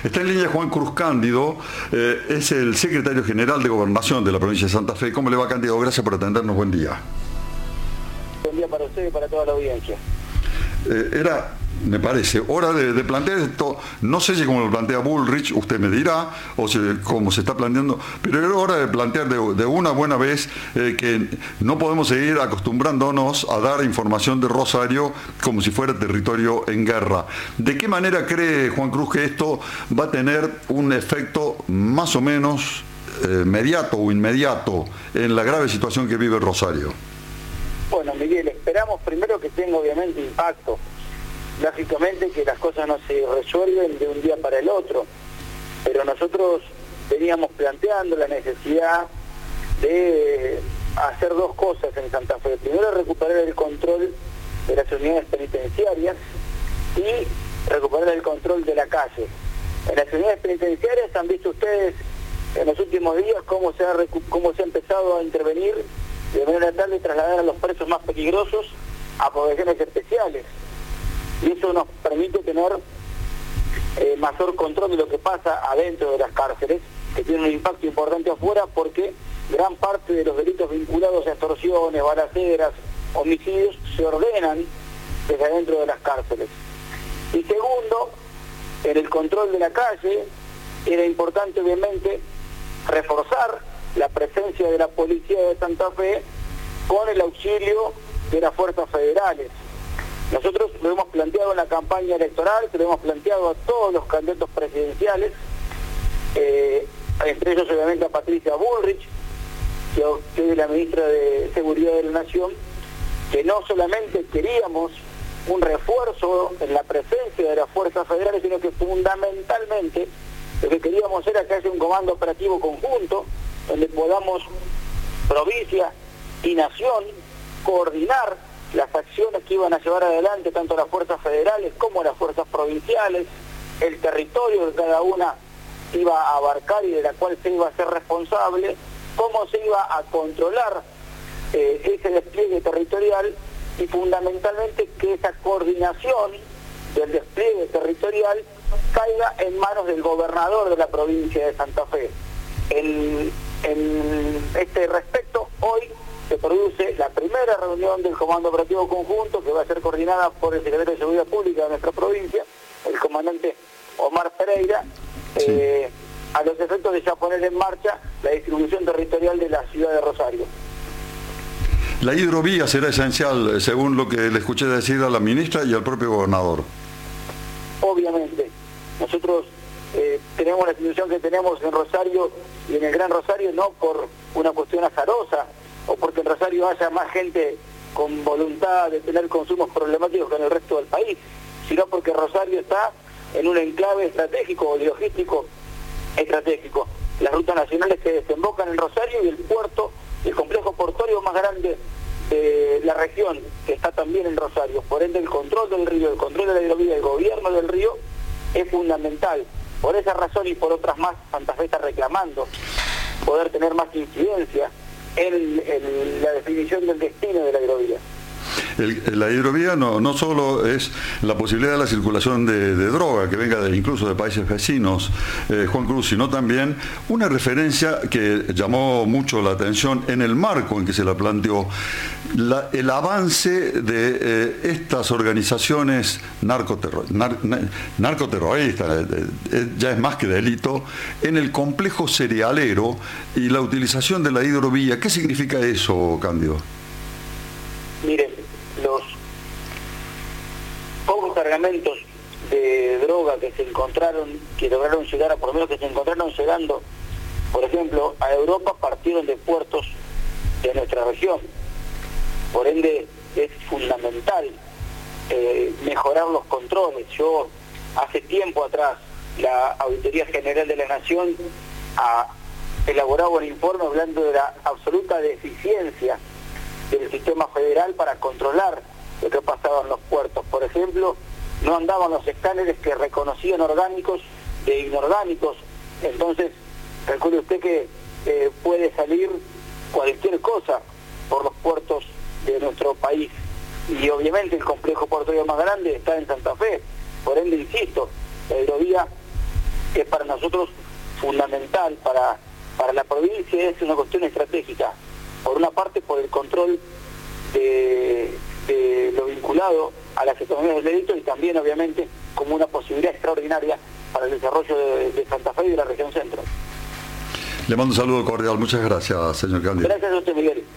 Está en línea Juan Cruz Cándido, es el secretario general de Gobernación de la provincia de Santa Fe. ¿Cómo le va, Cándido? Gracias por atendernos. Buen día. Buen día para usted y para toda la audiencia. Era, me parece, hora de plantear esto. No sé si como lo plantea Bullrich, usted me dirá, o si, cómo se está planteando, pero era hora de plantear de una buena vez que no podemos seguir acostumbrándonos a dar información de Rosario como si fuera territorio en guerra. ¿De qué manera cree Juan Cruz que esto va a tener un efecto más o menos mediato o inmediato en la grave situación que vive Rosario? Bueno, Miguel, esperamos primero que tenga obviamente impacto. Lógicamente que las cosas no se resuelven de un día para el otro, pero nosotros veníamos planteando la necesidad de hacer dos cosas en Santa Fe. Primero, recuperar el control de las unidades penitenciarias y recuperar el control de la calle. En las unidades penitenciarias han visto ustedes en los últimos días cómo se ha empezado a intervenir de manera tal de trasladar a los presos más peligrosos a poblaciones especiales. Y eso nos permite tener mayor control de lo que pasa adentro de las cárceles, que tiene un impacto importante afuera porque gran parte de los delitos vinculados a extorsiones, balaceras, homicidios se ordenan desde adentro de las cárceles. Y segundo, en el control de la calle era importante obviamente reforzar la presencia de la policía de Santa Fe con el auxilio de las fuerzas federales. Nosotros lo hemos planteado en la campaña electoral, se lo hemos planteado a todos los candidatos presidenciales, entre ellos obviamente a Patricia Bullrich, que es la ministra de Seguridad de la Nación, que no solamente queríamos un refuerzo en la presencia de las fuerzas federales, sino que fundamentalmente lo que queríamos era que haya un comando operativo conjunto, donde podamos, provincia y nación, coordinar las acciones que iban a llevar adelante tanto las fuerzas federales como las fuerzas provinciales, el territorio que cada una iba a abarcar y de la cual se iba a ser responsable, cómo se iba a controlar ese despliegue territorial y fundamentalmente que esa coordinación del despliegue territorial caiga en manos del gobernador de la provincia de Santa Fe. En este respecto, hoy se produce la primera reunión del Comando Operativo Conjunto, que va a ser coordinada por el secretario de Seguridad Pública de nuestra provincia, el comandante Omar Pereira, sí, a los efectos de ya poner en marcha la distribución territorial de la ciudad de Rosario. La hidrovía será esencial, según lo que le escuché decir a la ministra y al propio gobernador. Obviamente, nosotros tenemos la situación que tenemos en Rosario y en el Gran Rosario no por una cuestión azarosa o porque en Rosario haya más gente con voluntad de tener consumos problemáticos que en el resto del país, sino porque Rosario está en un enclave estratégico o logístico estratégico. Las rutas nacionales que desembocan en Rosario y el puerto, el complejo portuario más grande de la región, que está también en Rosario. Por ende, el control del río, el control de la hidrovía, el gobierno del río es fundamental. Por esa razón y por otras más, Santa Fe está reclamando poder tener más incidencia en la definición del destino de la hidrovía. La hidrovía no solo es la posibilidad de la circulación de droga que venga incluso de países vecinos, Juan Cruz, sino también una referencia que llamó mucho la atención en el marco en que se la planteó, el avance de estas organizaciones narcoterroristas, ya es más que delito, en el complejo cerealero y la utilización de la hidrovía. ¿Qué significa eso, Cándido? Miren, los pocos cargamentos de droga que se encontraron, que lograron llegar por lo menos que se encontraron llegando, por ejemplo, a Europa, partieron de puertos de nuestra región. Por ende, es fundamental mejorar los controles. Yo, hace tiempo atrás, la Auditoría General de la Nación ha elaborado un informe hablando de la absoluta deficiencia del sistema federal para controlar lo que pasaba en los puertos. Por ejemplo, no andaban los escáneres que reconocían orgánicos de inorgánicos. Entonces, calcule usted que puede salir cualquier cosa por los puertos de nuestro país. Y obviamente el complejo portuario más grande está en Santa Fe. Por ende, insisto, la hidrovía es para nosotros fundamental, para la provincia es una cuestión estratégica. Por una parte, por el control de lo vinculado a las economías del delito y también, obviamente, como una posibilidad extraordinaria para el desarrollo de Santa Fe y de la región centro. Le mando un saludo cordial. Muchas gracias, señor candidato. Gracias a usted, Miguel.